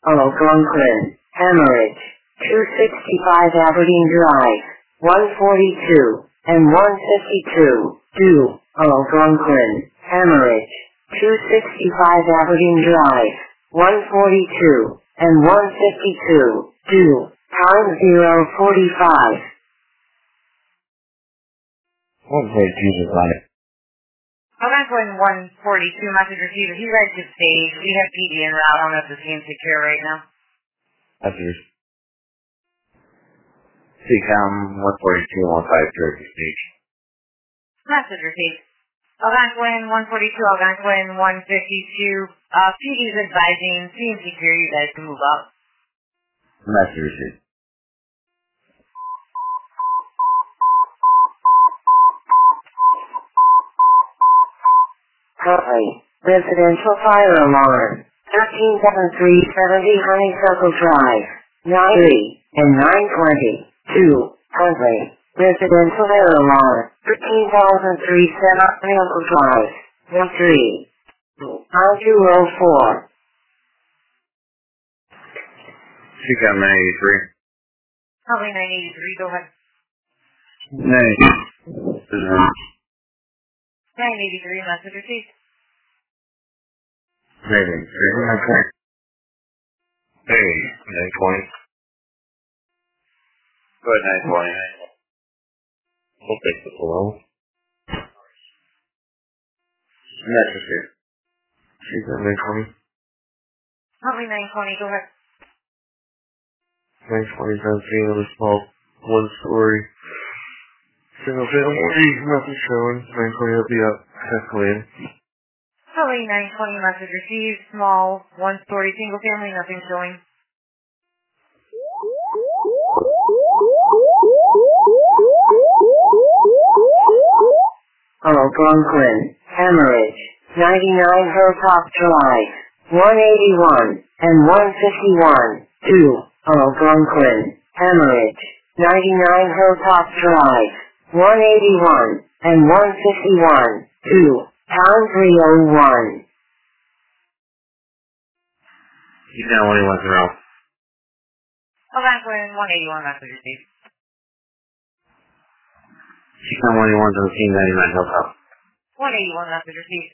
Algonquin, hemorrhage, 265 Aberdeen Drive, 142, and 152, due, Algonquin, hemorrhage, 265 Aberdeen Drive, 142, and 152, due, time 0:45. 142 is on it. Algonquin 142, message received. If you guys could stage, we have PD en route. I don't know if the team's secure right now. Message. CCOM 142 on 530 stage. Message received. Algonquin 142, Algonquin 152. PD's advising, team secure, you guys can move up. Message received. Currently, residential fire alarm, 137370 Honeysuckle Drive, 93 and 920, 2, Huntley, residential fire alarm, 13037 Honeysuckle Drive, 13, 9204. CCOM 983. Probably 983, go ahead. 983, message received. 983. Hey, 920. Go ahead, 920. We'll take this alone. Message here. CCOM 920. Probably 920, go ahead. 920 17 of a small one-story single family, nothing showing. 920 will be up, escalating. Probably 920, message received. Small, one-story, single family, nothing showing. Algonquin, hemorrhage, 99 Hilltop Drive, 181 and 151, 2, Algonquin, hemorrhage, 99 Hilltop Drive, 181 and 151, 2, pound 301. You know when he wants to know. Algonquin 181, message received. You know when he wants to see 99 Hilltop. 181, message received.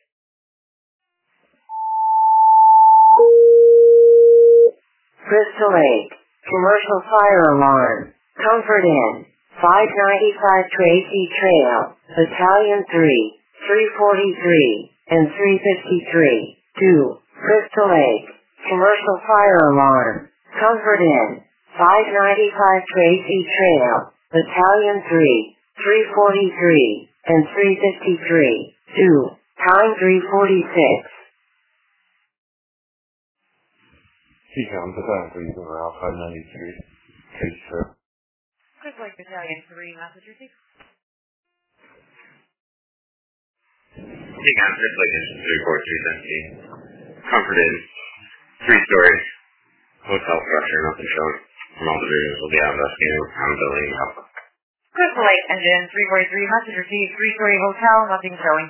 Crystal Lake, commercial fire alarm, Comfort Inn, 595 Tracy Trail, Battalion 3, 343, and 353, 2, Crystal Lake, commercial fire alarm, Comfort Inn, 595 Tracy Trail, Battalion 3, 343, and 353, 2, time 346. CCOM, Battalion 3, you around 593. Case trip. Crystal Lake Battalion 3, message received. CCOM, Crystal Lake Engine 34317. Comfort Inn, 3-story, hotel structure, nothing showing. From all the videos will be out investigating on building up. Crystal Lake Engine 343, message received. 3-story hotel, nothing showing.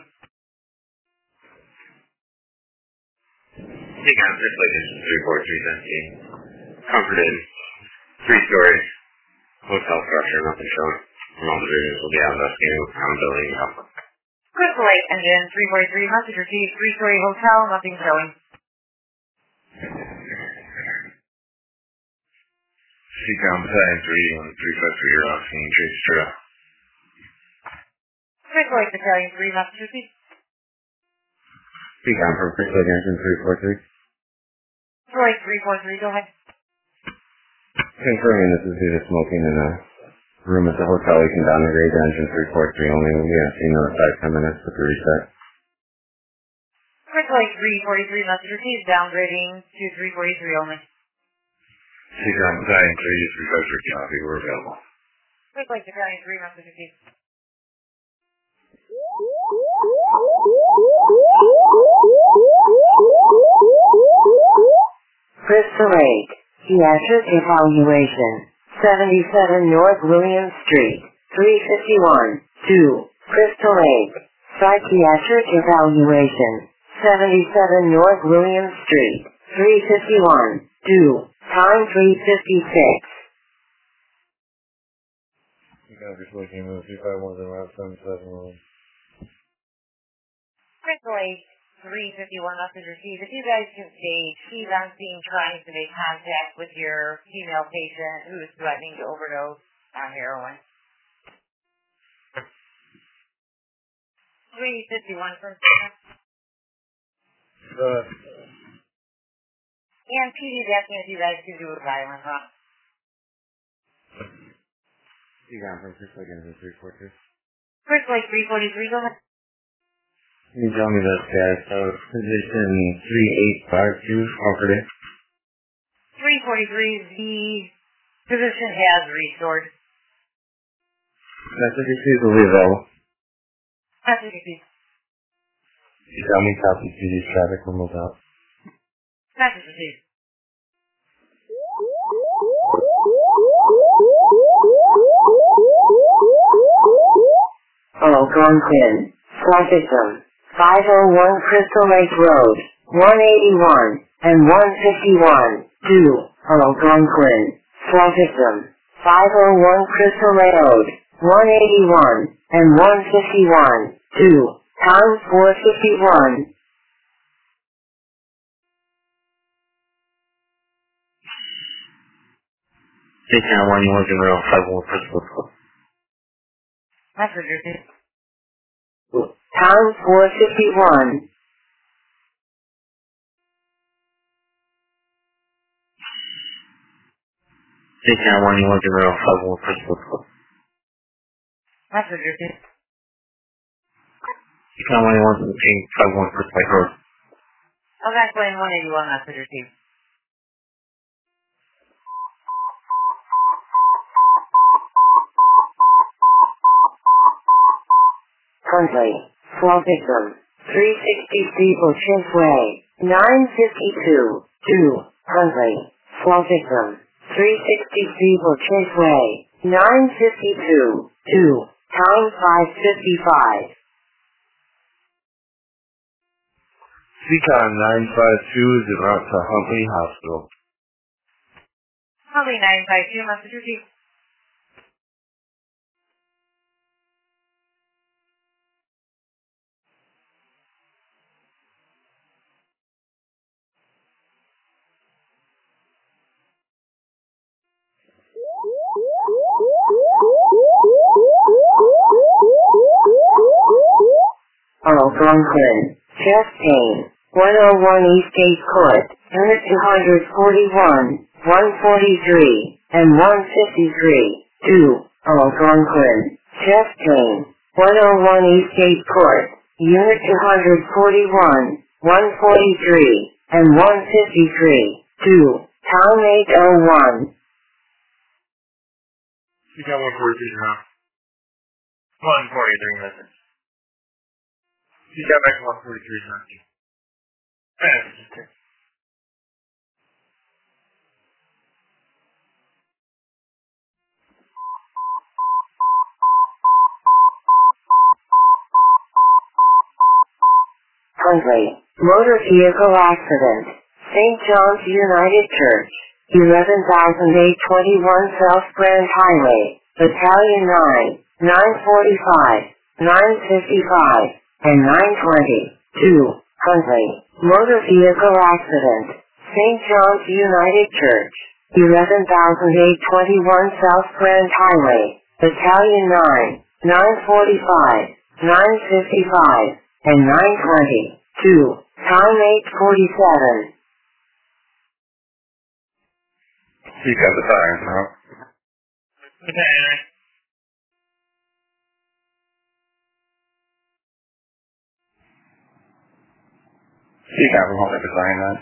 CCOM, Crystal Lake Engine 34317. Comfort Inn, 3-story, hotel structure, nothing showing. From all the videos will be out investigating on building up. Crystal Lake Engine 343, message received. 3-story hotel, nothing showing. CCOM, Battalion 3 on 353, you're off scene, Trace Trail. Crystal Lake Battalion 3, message received. CCOM from Crystal Lake Engine 343. Crystal Lake 343, go ahead. Confirming this is due to smoking in a room at the hotel. We can downgrade engine 343 only. We'll be on scene in 5-10 minutes with the reset. Crystal Lake 343, message received. Downgrading to 343 only. CCOM, Battalion 3, 353, copy. We're available. Crystal Lake Battalion 3, message received. Crystal Lake, pediatric evaluation, 77 North William Street, 351, 2, Crystal Lake, psychiatric evaluation, 77 North William Street, 351, 2. Time 3:56. You gotta be switching to 351 Crystal Lake 351 message received. If you guys can state, she's on scene trying to make contact with your female patient who is threatening to overdose on heroin. 351 from and PD's asking if you guys can do a violent run. You got from 342. Crystal Lake 343, go ahead. Can you tell me the status of position 3852 operative? 343, the position has restored. Message received will be available. Message received. You tell me copy PD's traffic will move out. Message received. Algonquin. Flight victim. 501 Crystal Lake Road, 181 and 151, 2, Algonquin. Flight victim. 501 Crystal Lake Road, 181 and 151, 2, time 4:51. Station 1, you want to know 51 Crystal. Message received. Time 4:51. Station 1, you want to know 51 Crystal. Message received. Station 1, you want to know 51 Crystal Road. Algonquin 181, message received. Huntley. Flight victim. 360 Steeple Chase Way, 952, 2, Huntley. Flight victim. 360 Steeple Chase Way, 952, 2, time 5:55. Seacon 952 is en route to Huntley Hospital. Huntley 952, message received. Algonquin. Chest pain. 101 Eastgate Court, Unit 241, 143, and 153, 2, Algonquin. Chest pain. 101 Eastgate Court, Unit 241, 143, and 153, 2, time 8:01. You got 143 now. 143 message. You got back 143 message. Huntley. Motor vehicle accident. St. John's United Church. 11,821 South Grand Highway. Battalion 9, 945, 955, and 920. 2. Huntley. Motor vehicle accident. St. John's United Church. 11,821 South Grand Highway. Battalion 9, 945, 955, and 920. 2. Time 8:47. You got the tires now. Okay. You got from home to design that.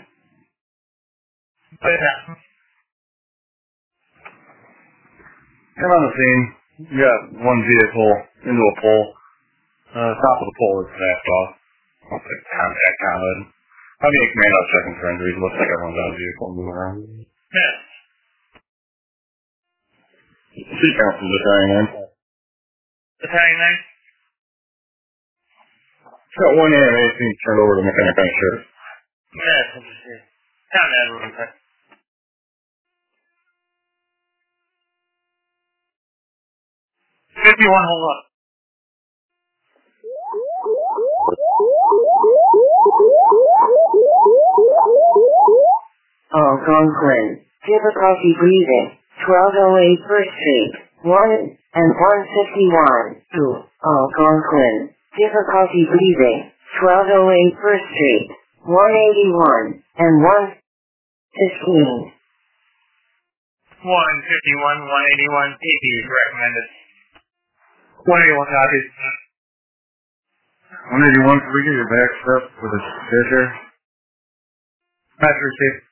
Come on the scene. You got one vehicle into a pole. Top of the pole is snapped off. Looks like contact outlet. How do you command out checking for injuries? Looks like everyone's out of the vehicle and moving around. Yes. Seat count from Battalion 9. Battalion 9? Got one AMA turned over to mechanic on shirt. Yes, interesting. Down that room, 51, hold up. Algonquin. Difficulty breathing. 1208 First Street. 1 and 151. 2. Algonquin. Difficulty breathing. 1208 First Street. 181 and 115. 151, 181, PP is recommended. 181 copies. 181, can we get your back step with a stitcher? Match received.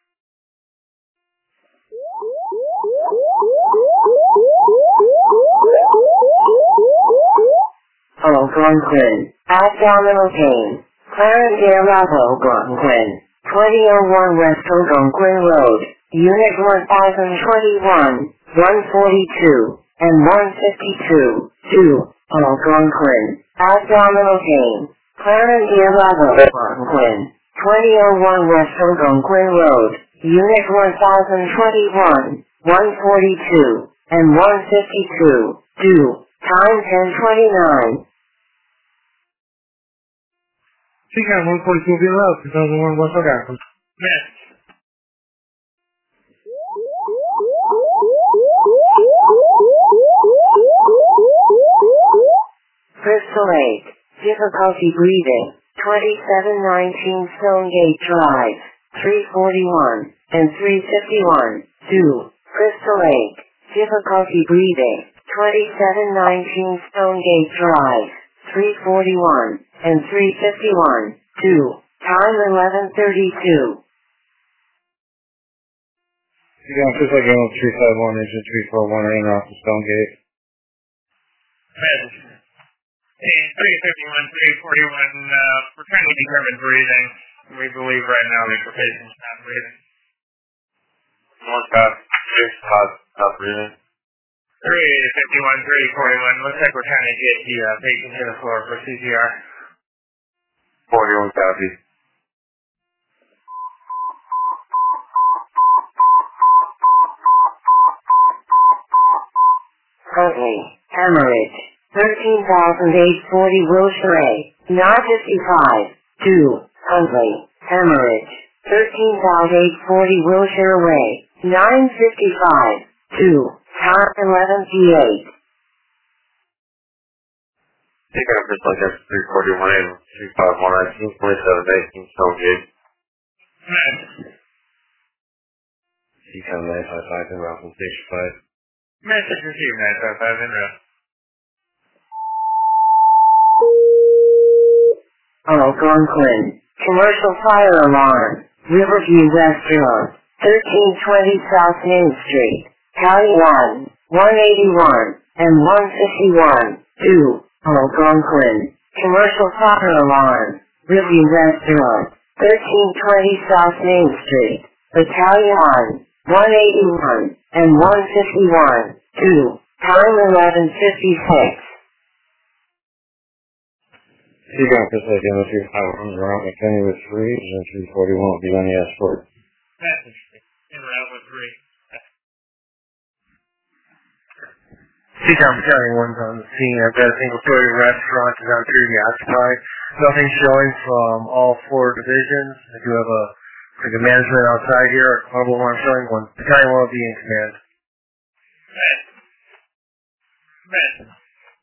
Algonquin. Abdominal pain. Clarendale Algonquin. 2001 West Algonquin Road. Unit 1021, 142, and 152. 2. Algonquin. Abdominal pain. Clarendale Algonquin. 2001 West Algonquin Road. Unit 1021, 142, and 152. 2. Time 10:29. Chica, 142 will be allowed, 2001 West Algonquin. Yes. Crystal Lake. Difficulty breathing. 2719 Stonegate Drive. 341 and 351. 2. Crystal Lake. Difficulty breathing. 2719 Stonegate Drive. 341 and 351. 2. Time 11:32. You got just like 351 engine 341 in off the Stonegate. And 351, 341, we're trying to determine breathing. We believe right now that the patient's not breathing. One stop, six stop breathing. 351, 341, looks like we're trying to get the patient to the floor for CPR. 41 copy. Huntley. Hemorrhage. 13,840 Wilshire. 955. 2. Huntley. Hemorrhage. 13,840 Wilshire Way. 955. 2. Time 11:08. Take out just like that's 341 and 351, 1927, Stonegate. C-Cam 955 in route from Station 5. Message received, 955 in route. Algonquin. Commercial fire alarm. Riverview Restaurant. 1320 South Main Street. County 1, 181, and 151. 2. Algonquin. Commercial fire alarm. Riverview Restaurant. 1320 South Main Street. Battalion 1, 181, and 151. 2. Time 11:56. You got just like 351 around McKinney with 3, and 341 will be on the escort. Message in route with 3. C-Cam County 1's on the scene. I've got a single-story restaurant is now currently occupied. Nothing showing from all 4 divisions. I do have a pretty good management outside here. Mobile one showing 1. Battalion 1 will be in command. Message.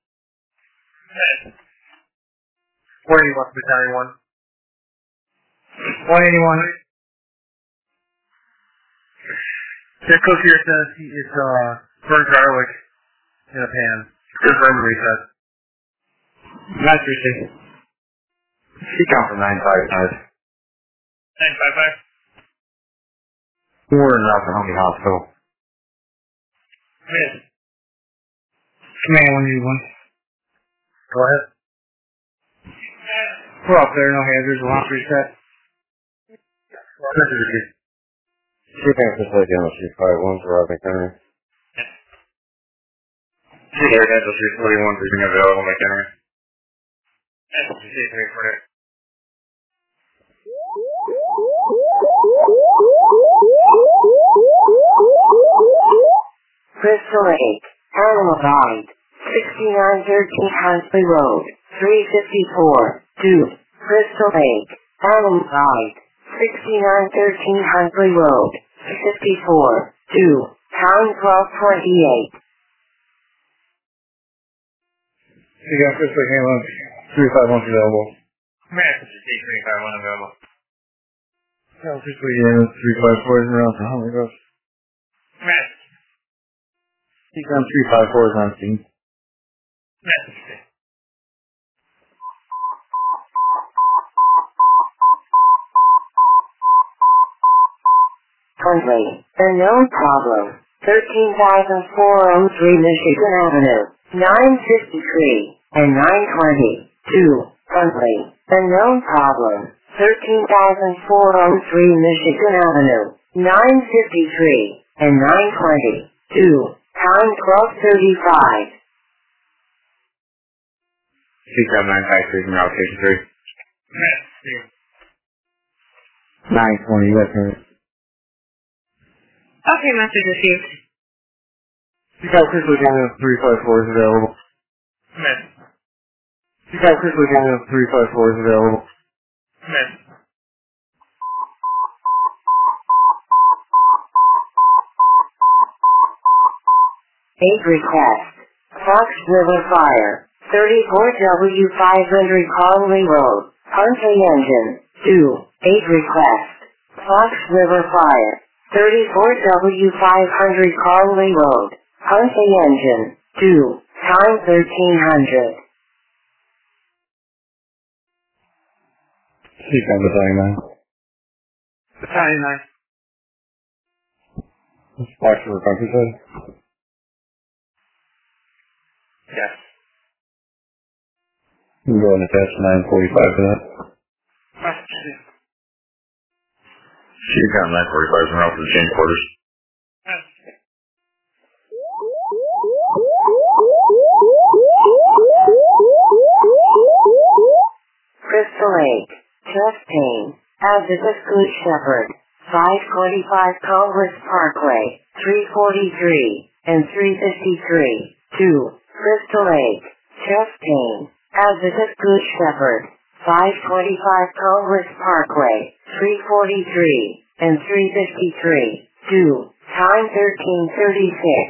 181 Battalion 1. 181. That coach here says it's burnt garlic in a pan. Confirmed reset. Match received. C-Cam from 955. 955. We're in Rockahomie Hospital. Miss. Command 181. Go ahead. We're up there, no hazards, we'll have to reset. Message received. C-Cam facility on the 351 for Rob McHenry. Air Dental 341 being available, McHenry. Message received, 340. Crystal Lake. Animal died. 6913 Huntley Road, 354, Duke, Crystal Lake, Allen Guide, 6913 Huntley Road, 54, Duke, Town 1228. You got Crystal Lake ambulance 351 available. Massachusetts 351 available. Yeah, Crystal Lake ambulance 354 is around the Huntley Road. Massachusetts. Econ 354 is on scene. Massachusetts. Huntley, unknown problem, 13,403 Michigan Avenue, 953, and 920, 2, Huntley, unknown problem, 13,403 Michigan Avenue, 953, and 920, 2, time 12:35. CCAP 953 from Route 53. Massachusetts. 920, yes, sir. Okay, message received. You got Crystal Lake ambulance 354 is available. Massachusetts. You got Crystal Lake ambulance 354 is available. Massachusetts. Aid request. Fox River Fire. 34W500 Conley Road. Huntley Engine. 2. Aid request. Fox River Fire. 34W500 Conley Road. Huntley Engine. 2. Time 1300. Econ Battalion 9. Battalion 9. Fox River Countryside. Yes. You can go and attach 945 to that. Massachusetts. CCAP 945 from Route to the change quarters. Massachusetts. Crystal Lake. Chest pain. Advocate Good Shepherd. 545 Congress Parkway. 343 and 353. 2. Crystal Lake. Chest pain. Advocate Good Shepherd. 525 Congress Parkway. 343 and 353. 2. Time 1336.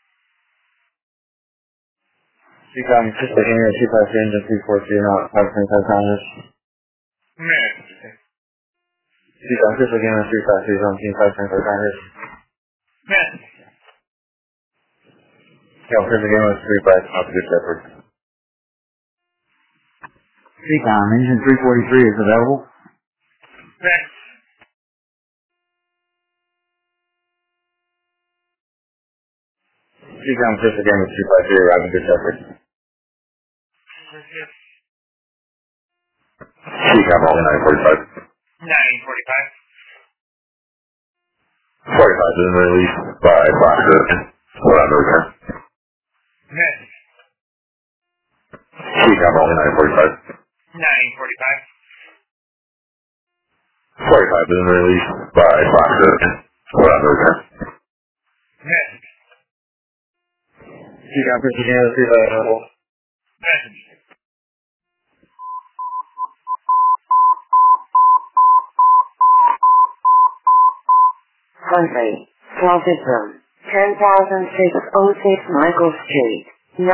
Econ Crystal Lake ambulance 253 engine 343 out 525 Congress. Massachusetts. Econ Crystal Lake ambulance 353 is on scene 525 Congress. Massachusetts. Yeah, Crystal Lake ambulance 35 out to Good Shepherd. Econ engine 343 is available. Massachusetts. Econ Crystal Lake ambulance 353 arriving Good Shepherd. CCAP only 945. 945. 45 is released by Fox River. Hold on to return. Massachusetts. CCAP only 945. 945. 45 is released by Fox River. Hold on to return. Massachusetts. Econ Crystal Lake ambulance 353 available. Massachusetts. Huntley. Celticum. 10,606 Michael Street.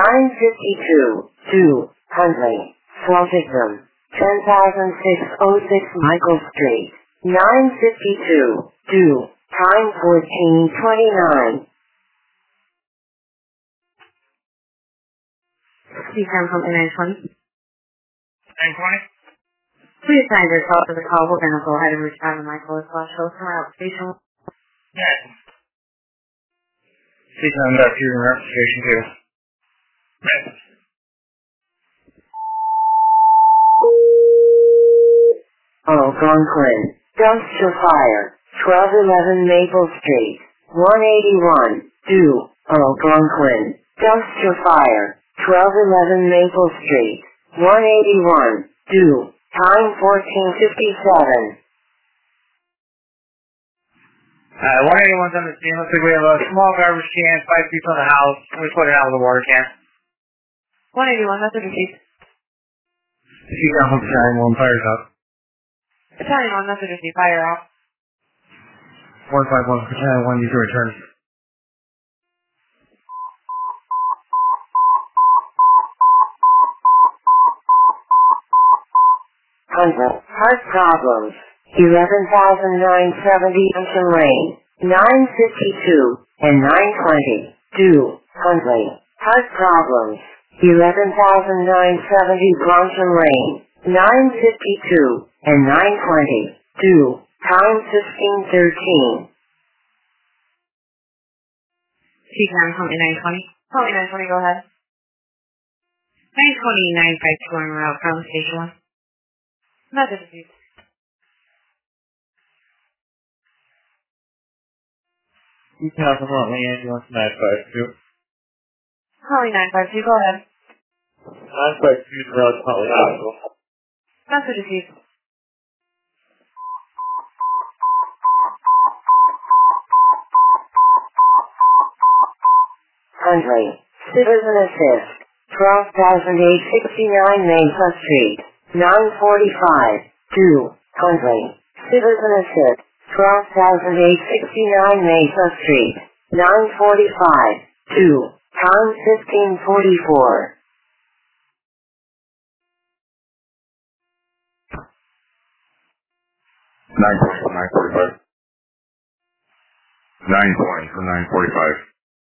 952. 2. Huntley. Celticum. 10,606 Michael Street. 952. 2. Time 1429. Speaker Huntley 920. 920. Please find your call for the call. We're going to go ahead and respond to Michael as well. Show some application. Massachusetts. Econ got your representation too. Massachusetts. Algonquin. Dumpster fire. 1211 Maple Street. 181. 2. Algonquin. Dumpster fire. 1211 Maple Street. 181. 2. Time 1457. 181's on the scene. Looks like we have a small garbage can 5 feet from the house. We put it out with a water can. 181, message received. Seagull from Battalion 1, fires up. Battalion 1, message received, fire out. 151, Battalion 1, user return. Heart problems. 11,970 Junction Lane. 952 and 920. Do. Huntley. Heart problems. 11,970 Bronson Lane. 952 and 920. Do. Time 1513. Seagull from 920. Holly 920, go ahead. 920, 952 on route from station 1. Message received. Seagull from Huntley, ambulance 952. Holly 952, go ahead. 952 route to Huntley Hospital. Message received. Huntley. Citizen Assist. 12,869 Mesa Street. 945. Do. Huntley. Citizen Assist. 12,869 Mesa Street. 945. Do. Time 1544. 920 from 945. 920 from 945.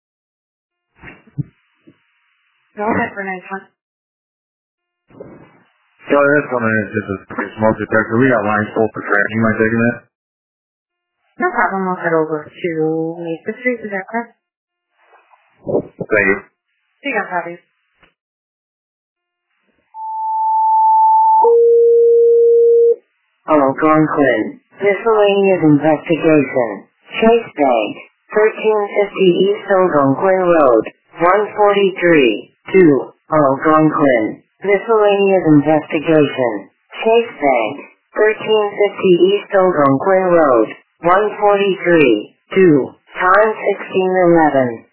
Go ahead for 920. Sorry, that's one of this is pretty smoke detector. We got lines full for tracking. You mind taking that? No problem, I'll head over to Mesa Street, is that correct? Thank you. Seagull copies. Algonquin. Miscellaneous investigation. Chase Bank. 1350 East Algonquin Road. 143. 2. Algonquin. Miscellaneous investigation. Chase Bank. 1350 East Algonquin Road. 143. 2. Time 1611.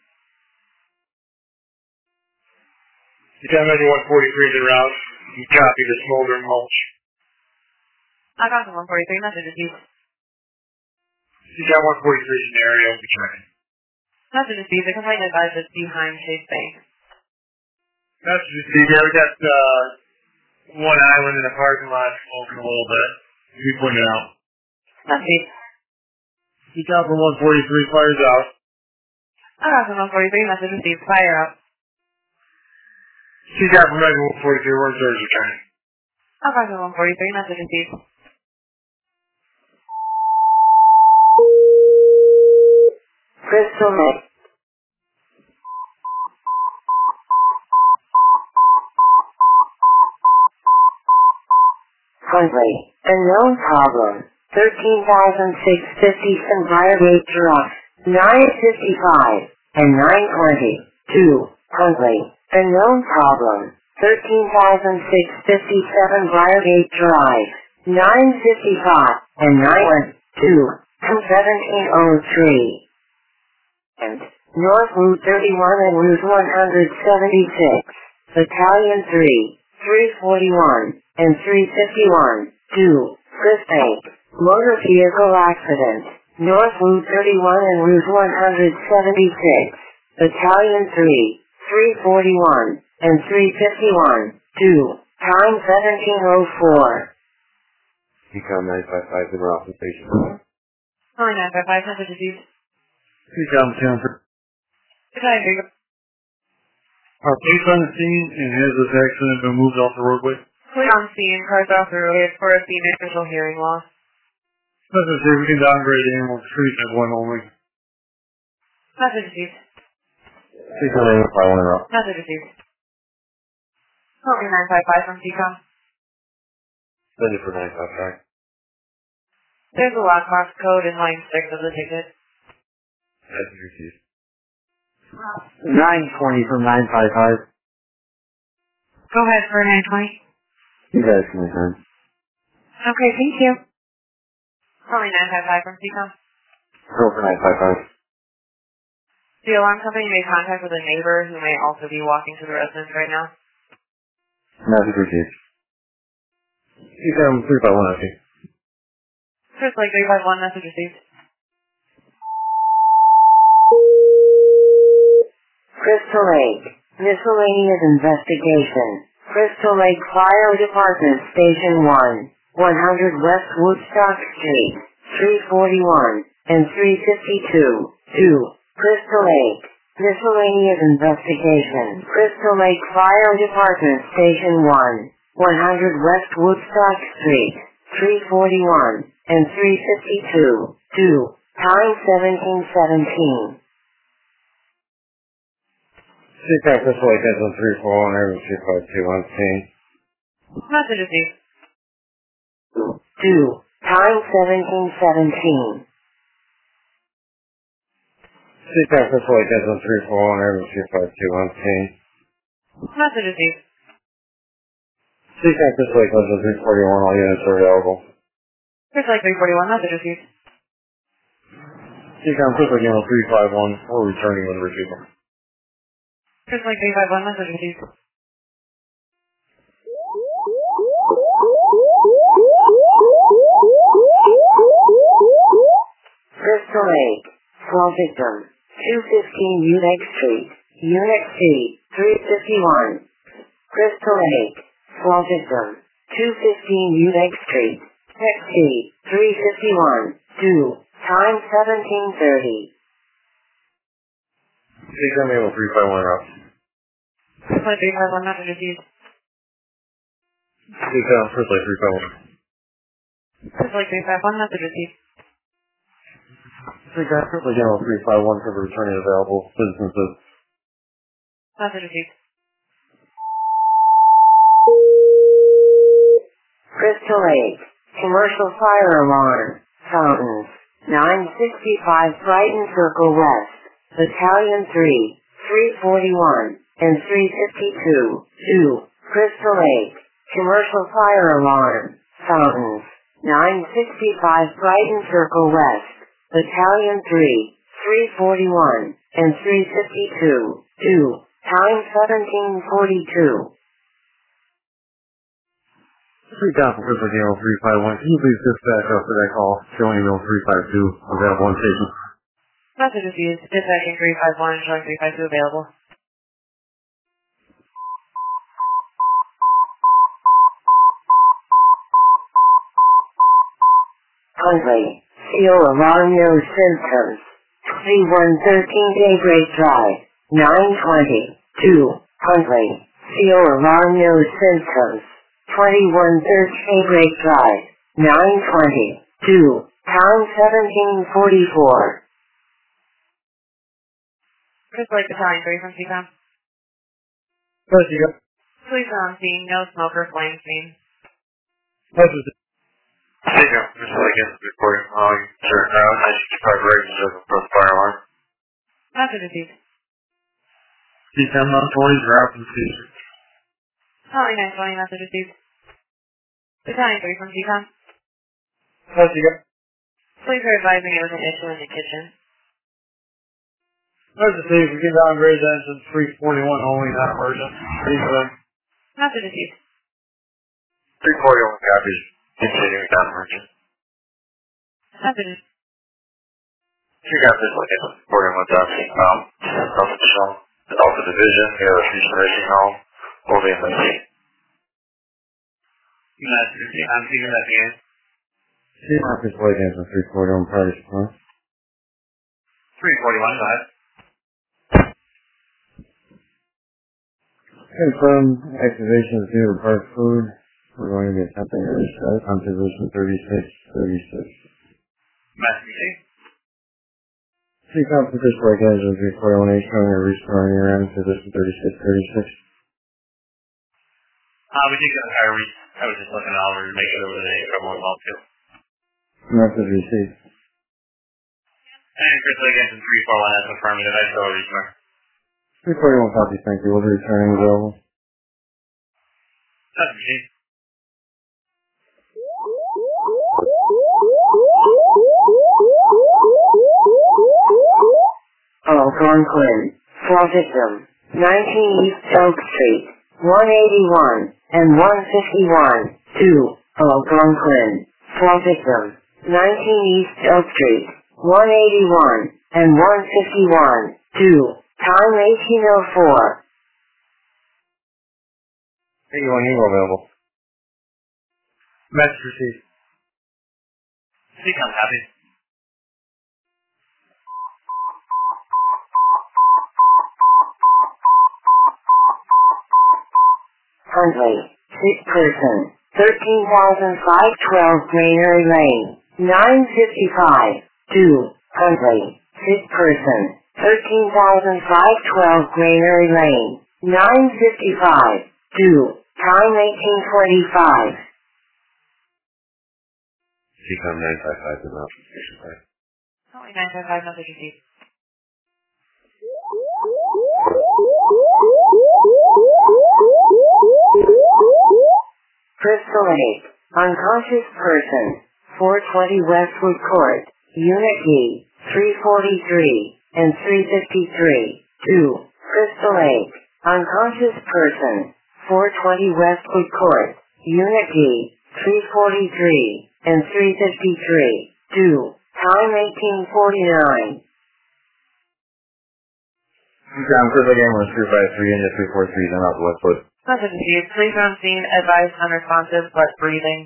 Battalion 143 is en route. You copy the smolder and mulch. I got the 143, message received. Battalion 143 is an area of tracking. Message received, the complaint advised is behind Chase Bank. Message received. Yeah, we got one island in the parking lot smoking a little bit. We pointed out. Message. Battalion from 143 fires out. I got the 143, message received, fire out. Battalion from 143, where's yours returning? I got the 143, message received. Crystal Lake. Huntley. Unknown problem. 13,650 Sunfire Gate Drive. 955 and 920. 2. Huntley. Unknown problem. 13,657 Briargate Drive. 955 and 912. 1703. And North Route 31 and Route 176. Battalion 3, 341, and 351. 2. Chris Bank. Motor vehicle accident. North Route 31 and Route 176. Battalion 3, 341, and 351. 2. Time 1704. Econ 955 in Ross Station. Calling 955, message received. Seagull Townford. Battalion 3. Our police on the scene and has this accident been moved off the roadway? Police on scene, cars off the road for a scene official hearing loss. Let's see if we can downgrade the animal street at one only. Message received. Seagull 951 in Ross. Message received. Calling 955 from CCOM. Send it for 955. There's a lockbox code in line 6 of the ticket. Message received. 920 from 955. Go ahead for 920. You guys can return. Okay, thank you. Calling 955 from CCOM. Go for 955. The alarm company made contact with a neighbor who may also be walking to the residence right now. Message received. CSAM 351 FT. Chris Lake 351, message received. Crystal Lake, miscellaneous investigation. Crystal Lake Fire Department Station 1, 100 West Woodstock Street, 341, and 352, 2, Crystal Lake. Miscellaneous investigation. Crystal Lake Fire Department Station 1, 100 West Woodstock Street, 341, and 352, 2, time 1717. CSAM Crystal Lake Engine 341, Airman 252 on scene. Message received. 2, time 1717. CSAM Crystal Lake Engine 341, Airman 252 on scene. Message received. CSAM Crystal Lake Engine 341, all units are available. Chris Lake 341, message received. CSAM Crystal Lake Engine 351, we're returning with retrieval. Chris Lake 351, message received. Crystal Lake, small victim, 215 Unix Street, Unit C, 351. Crystal Lake, small victim, 215 Unix Street, Tech C, 351, 2, time 1730. CSAM Able 351 route. Chris Lake 351, message received. CSAM Crystal Lake 351. Chris Lake 351, message received. CSAM Crystal Lake Engine 351 for the returning available businesses. Message received. Crystal Lake, commercial fire alarm, fountains, 965 Brighton Circle West, Battalion 3, 341, and 352, 2, Crystal Lake, commercial fire alarm, fountains, 965 Brighton Circle West, Battalion 3, 341, and 352, 2, time 1742. CSAM Crystal Lake Engine 351, can you please dispatch after that call? Showing email 352, available on station. Message received. Dispatching 351, showing 352 available. Huntley, CO alarm no symptoms. 3113 Daybreak Drive, 920, 2, Huntley, CO alarm no symptoms. 2113 Daybreak Drive, 920, 2, time 1744. Chris Lake Battalion 3 from CSAM. Yes, you got. Police on scene, no smoker, flame scene. Message. CSAM Crystal Lake Engine reporting log. Sure, now, 965 Brighton Circle for the fire alarm. Message received. CSAM 920 draft and station. Holly 920, message received. Battalion 3 from CSAM. Yes, you got. Police are advising it was an issue in the kitchen. Message received. We get downgrade engine 341 only, not emergent. Message received. 341 copies. Continuing down emergent. Message received. CSAM Crystal Lake Engine reporting what's happening. Nothing shown. The Alpha Division, the other Fusion Racing Home, only in Lindsay. Message received. I'm seeing that again. CSAM Crystal Lake Engine 341 prior response. 341, go ahead. Confirm activation of zero part food. We're going to be attempting to reset on position 3636. Message received. CSAM Crystal Lake Engine 341 showing a restoring your end position 3636. We did get a fire reach. I was just looking over to make sure there was any trouble involved too. Message received. And Crystal Lake Engine 341 has affirmative. I still reach there. 341 copy, thank you. We'll be returning available. Message received. Algonquin, small victim, 19 East Oak Street, 181, and 151 to Algonquin. Fall victim, 19 East Oak Street, 181 and 151 to time 1804. 81 Eagle available. Message received. Seacom copy. Huntley, 6 person, 13,512 Granary Lane, 955 to Huntley, 6 person, 13,512 Granary Lane, 955 to time 1845. Seacom 955 is out. Station 5. Only 955, message received. Crystal Lake, unconscious person, 420 Westwood Court, Unit E, 343 and 353 to Crystal Lake, unconscious person, 420 Westwood Court, Unit E, 343 and 353 to time 1849. Crystal Lake Ambulance 353 into 343 then out to Westwood. Message received. Police are on scene. Advised unresponsive but breathing.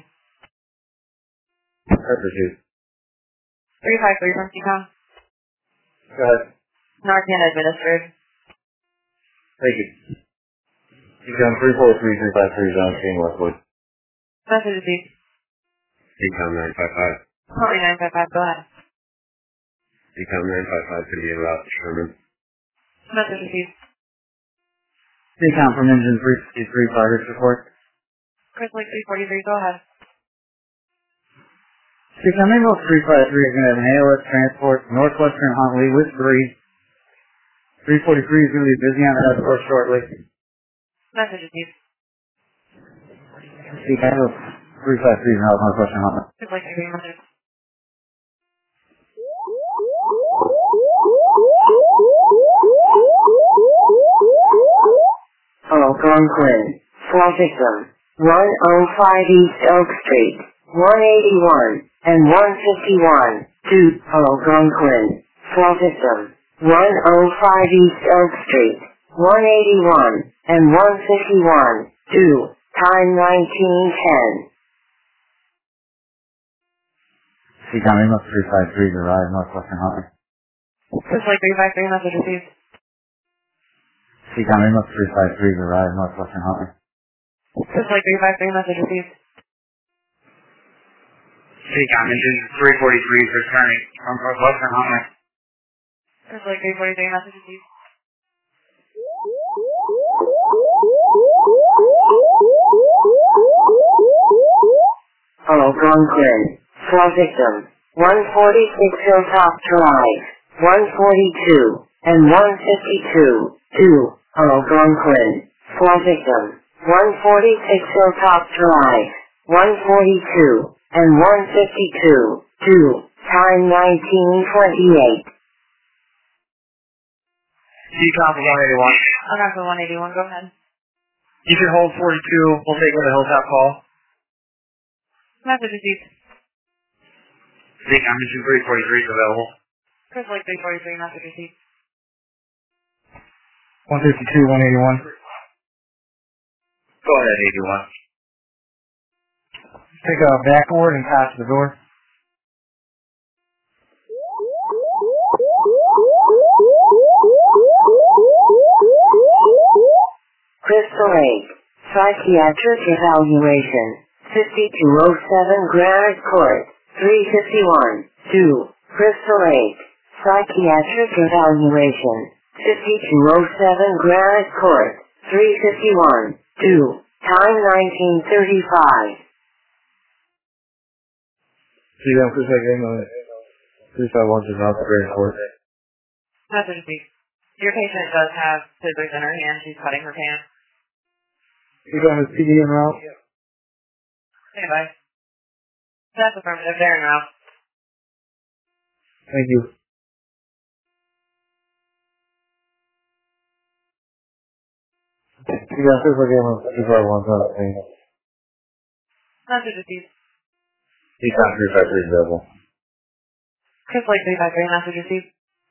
That's received. 353 from Seacom. Go ahead. Narcan administered. Thank you. Seacom 343, 353 is on scene Westwood. Message received. Seacom 955. Only 955, go ahead. Seacom 955 could be en route to Sherman. Message received. Seacom from Engine 353, progress report. Crystal Lake 343, go ahead. Seacom Ambulance 353 is going to have an ALS transport from Northwestern Huntley with 3. 343 is going to be busy on the escort shortly. Message received. Seacom Ambulance 353 is now Northwestern Huntley. Crystal Lake 343, message. Algonquin, fall victim, 105 East Oak Street, 181 and 151 to Algonquin, fall victim, 105 East Oak Street, 181 and 151 to time 1910. Seacom Ambulance 353 arrived Northwestern Huntley. Crystal Lake 353, message received. Seacom Ambulance 353 arrived Northwestern Huntley. Crystal Lake 353, message received. Seacom engine 343 is returning from Northwestern Huntley. Crystal Lake 343, message received. Algonquin, fall victim, 146 Hilltop Drive, 142 and 152 to Algonquin, fall victim, 146 Hilltop Drive, 142 and 152 to time 1928. Seacom 181. I'm not for 181, go ahead. You can hold 42. We'll take the Hilltop call. Message received. Seacom engine 343 is available. Crystal Lake 343, message received. 152, 181. Go ahead, 81. Take a backward and pass the door. Crystal Lake, psychiatric evaluation, 5207 Granite Court, 351 to Crystal Lake, psychiatric evaluation, 5207 Granite Court, 351 to time 1935. Seacom Crystal Lake Ambulance 351 is out to Granite Court. Message received. Your patient does have scissors in her hand. She's cutting her pants. Seacom is PD en route. Stand by. That's affirmative. They're in route. Thank you. You got 651, Message received. Econ 353 available. Chris Lake 353, message received.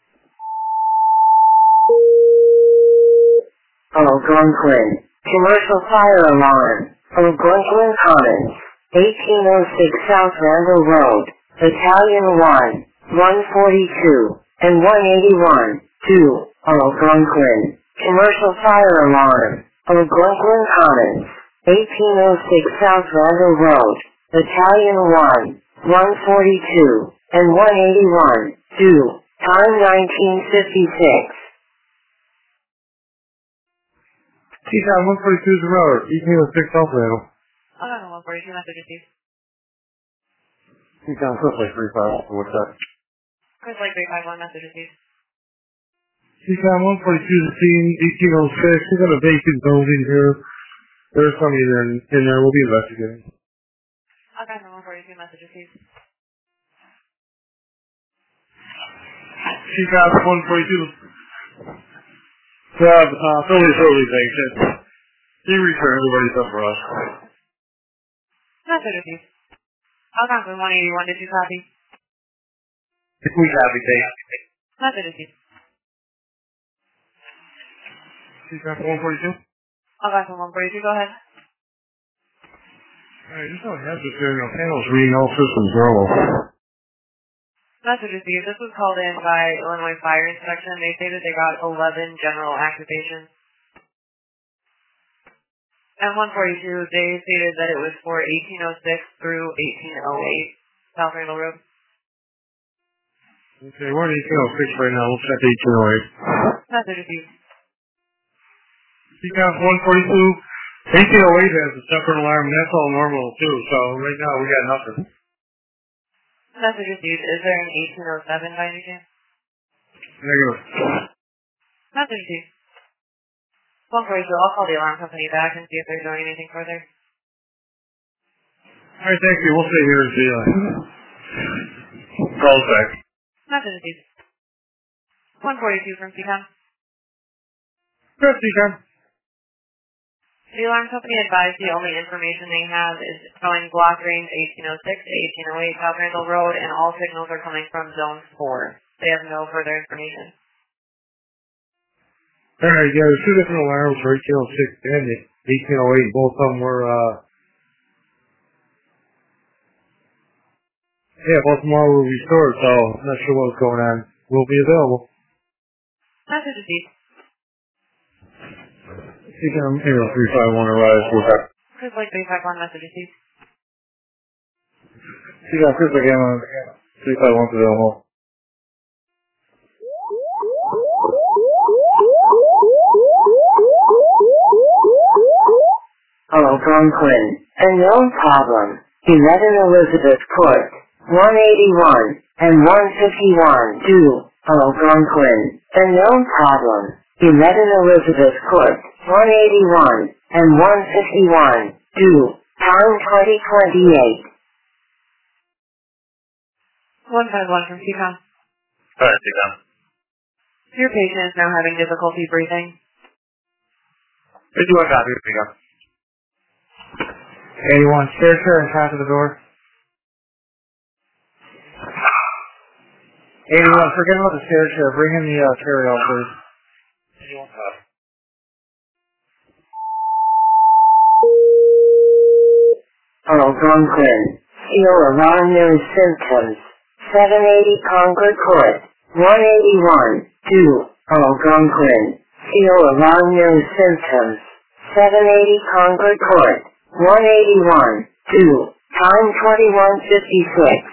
Algonquin. Commercial fire alarm. Algonquin Commons. 1806 South Randall Road. Battalion 1, 142, and 181, 2, Algonquin. Commercial fire alarm. Algonquin Commons. 1806 South Randall Road. Battalion 1, 142, and 181, 2, time 1956. Econ 142 is the road. 1806 South Randall. Okay, 142, message received. Econ Chris Lake 35, what's that? Chris Lake 351, message received. Econ 142 is the scene, 1806. We've got a vacant building here. There's somebody in there. We'll be investigating. Okay, 142, message received. Econ 142. Philly's early vacant. He returned everybody's up for us. Message received. Algonquin 181, did you copy? We copy, thanks. Message received. Econ 142? Algonquin 142, go ahead. Alright, this one has this here. Panels reading all systems normal. Message received. This was called in by Illinois Fire Inspection. They say that they got 11 general activations. And 142, they stated that it was for 1806 through 1808, South Randall Road. Okay, we're in 1806 right now. We'll check 1808. Message received. Econ 142. 1808 has a separate alarm, and that's all normal too. So right now we got nothing. Message received. Is there an 1807 by any chance? Negative. Message received. 142, I'll call the alarm company back and see if they're doing anything further. Alright, thank you. We'll stay here and see you. Call us back. Message received. 142 from CCOM. Good, Econ. The alarm company advised the only information they have is showing block range 1806 to 1808 South Randall Road, and all signals are coming from Zone 4. They have no further information. Alright, yeah, there's two different alarms for 1806 and 1808. Both of them were, both of them were restored, so I'm not sure what's going on. We'll be available. Message received. Econ 351 arrives. We'll have. Chris Lake 351, message received. Econ Chris Lake 351 available. Algonquin. Unknown problem. 11 Elizabeth Court. 181 and 151, 2, Algonquin. Unknown problem. 11 Elizabeth Court. 181 and 151, 2, time 2028. 151 from CCOM. Alright, Econ. Your patient is now having difficulty breathing. 51 copy, Econ. 81, stair chair and pass to the door. 81, forget about the stair chair. Bring in the carry-out, please. 81 copy. Algonquin. Feel alarm news symptoms. 780 Concord Court. 181, 2, Algonquin. Feel alarm news symptoms. 780 Concord Court. 181, 2, time 2156.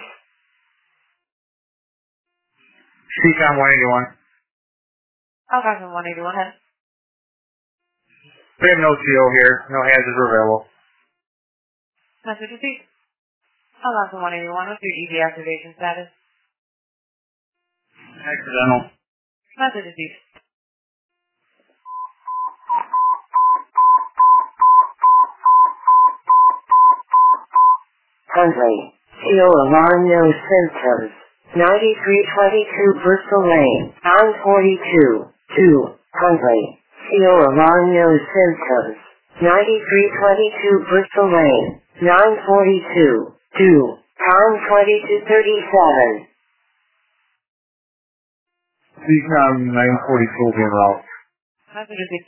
CCOM 181. Algonquin 181, head. We have no CO here. No hazards are available. Message received. Algonquin 181, what's your ED activation status? Accidental. Message received. Huntley. Feel alarm news symptoms. 9322 Bristol Lane. Pound 42, 2, Huntley. Vizio alarm no symptoms. 9322 Bristol Lane. 942. 2. Time 2237. Decom 942 being route. Message received.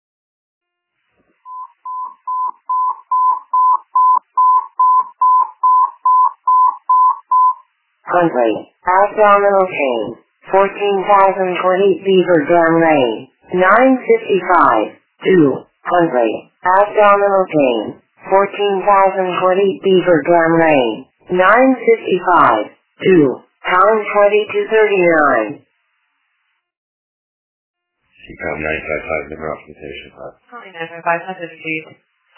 Huntley. Abdominal pain. 14,020 Beaver Dam Lane. 955. 2. Huntley. Abdominal pain. 14,020 Beaver Dam Lane. 955. 2. Time 2239. Decom 955, number optimization. Calling 955, message received.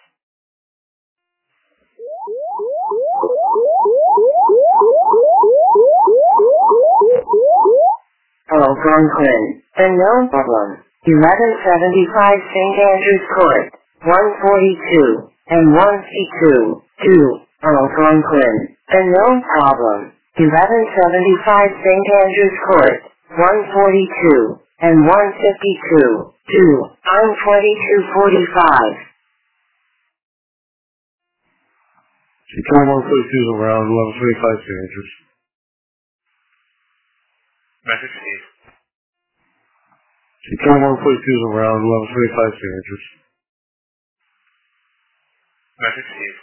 Hello, Conklin. Unknown problem. 1175 St. Andrews Court. 142 and 1C2. 2. Hello, Conklin. Unknown problem. 1175 St. Andrews Court. 142 and 152. 2. I'm 2245. Decom 142 is around 1125 signatures. Message received. Decom 142 is around 1125 signatures. Message received.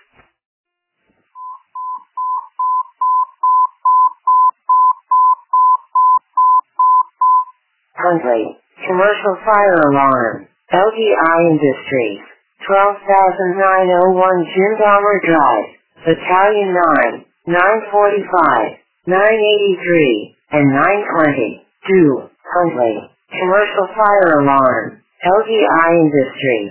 Huntley. Commercial fire alarm. LGI Industries. 12,901 Jim Dahmer Drive. Battalion 9. 945. 983. And 920. 2. Huntley. Commercial fire alarm. LGI Industries.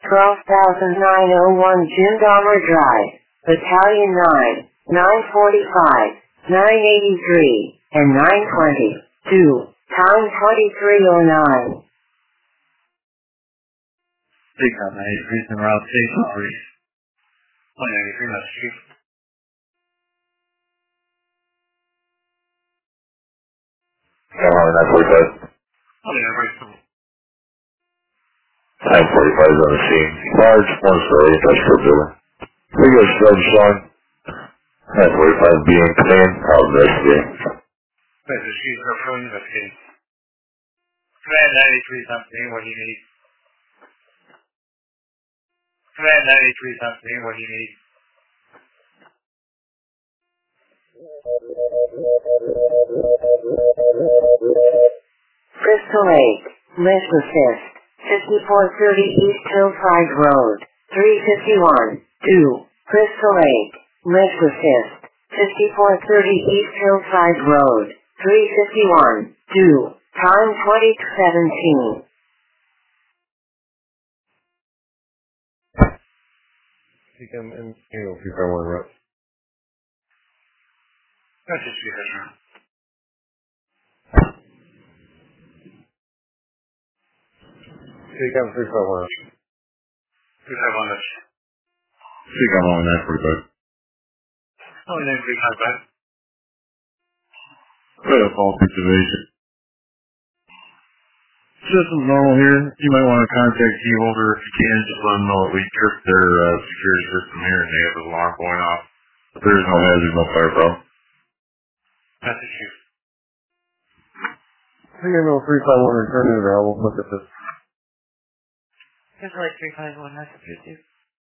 12,901 Jim Dahmer Drive. Battalion 9. 945. 983. And 920. 2. Time 2309. Decom 93 and route station already. 193 message received. Come on, 945. 193. 945 is on the scene. Large, one-story industrial building. Figure of stud showing. 945 being command. I'll investigate. Message received. Referring investigating. Command 93 something. What do you need? Command 93 something. What do you need? Crystal Lake. Lift assist. 5430 East Hillside Road. 351. 2. Crystal Lake. Lift assist. 5430 East Hillside Road. 351. 2. Time 2017. Decom and Decom 1 route. Message received. Decom 351 route. 351 message. Decom 945. 935. Fatal false activation. System's normal here. You might want to contact Keyholder if you can. Just let them know that we tripped their security system here and they have an alarm going off. But there is no hazard, no fire problem. Message received. Signal 351 return to there. We'll look at this. There's like 351, message received.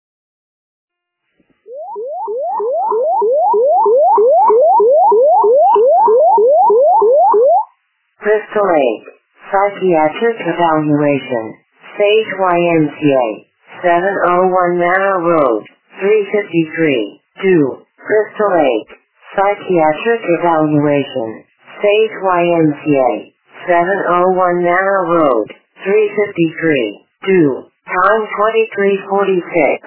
Crystal Lake. Psychiatric evaluation. Sage YMCA. 701 Manor Road. 353. 2. Crystal Lake. Psychiatric evaluation. Sage YMCA. 701 Manor Road. 353. 2. Time 2346.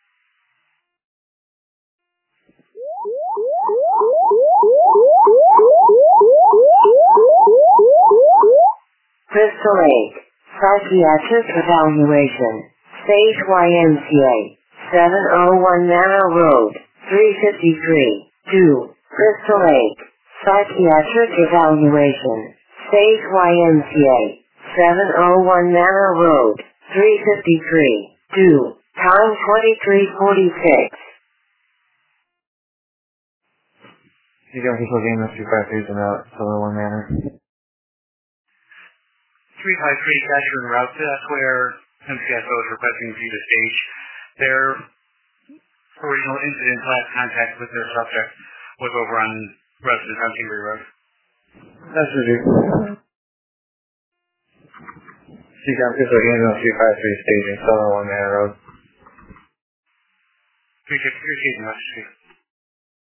Crystal Lake. Psychiatric evaluation. Sage YMCA. 701 Manor Road. 353. 2. Crystal Lake. Psychiatric evaluation. Sage YMCA. 701 Manor Road. 3:53. Do. Time 23:46. You got people game up 253 in a Sutherland Manor. 353 Catcher en route. That's where MCSO is requesting for you to stage their original incident last contact with their subject was over on Resident on Kimberly Road. That's what you. You got people game up 253 staging Sutherland Manor Road. Appreciate the message.